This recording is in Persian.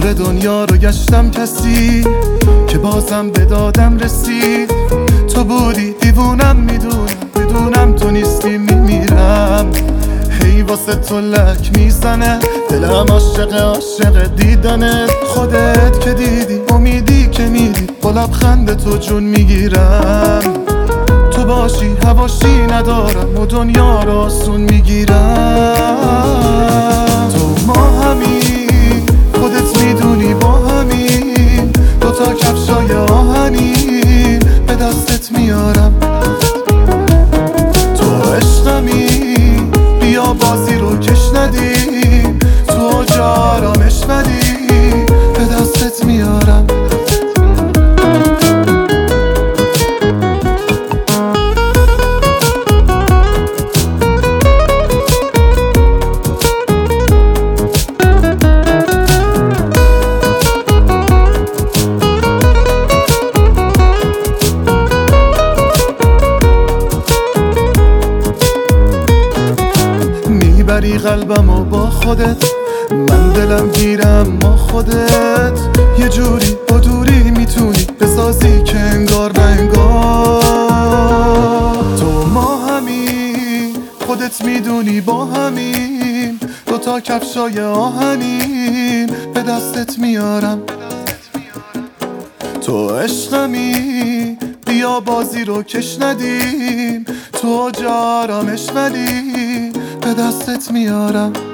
دور دنیا رو گشتم، کسی که بازم به دادم رسید. تو بودی دیوونم، میدونم تو نیستی میمیرم. هی واسه تو لک میزنه دلم، عاشق دیدنت. خودت که دیدی امیدی که میدی، با لبخند تو جون میگیرم. تو باشی هواشی ندارم و دنیا رو آسون میگیرم. تو ما همین، خودت میدونی با همین، دوتا کفشای آهنین به دستت میارم. تو عشقمی، بیا بازی رو کش ندیم، تو جا آرامش بدی به دستت میارم. میبری قلبمو با خودت، من دلم گیرم ما خودت. یه جوری با دوری میتونی بسازی که انگار نه انگار. تو ما همین، خودت میدونی با همین، دوتا کفشای آهنین به دستت میارم. تو عشقمی، بیا بازی رو کش ندیم، تو جا آرامش ولی به دستت میارم.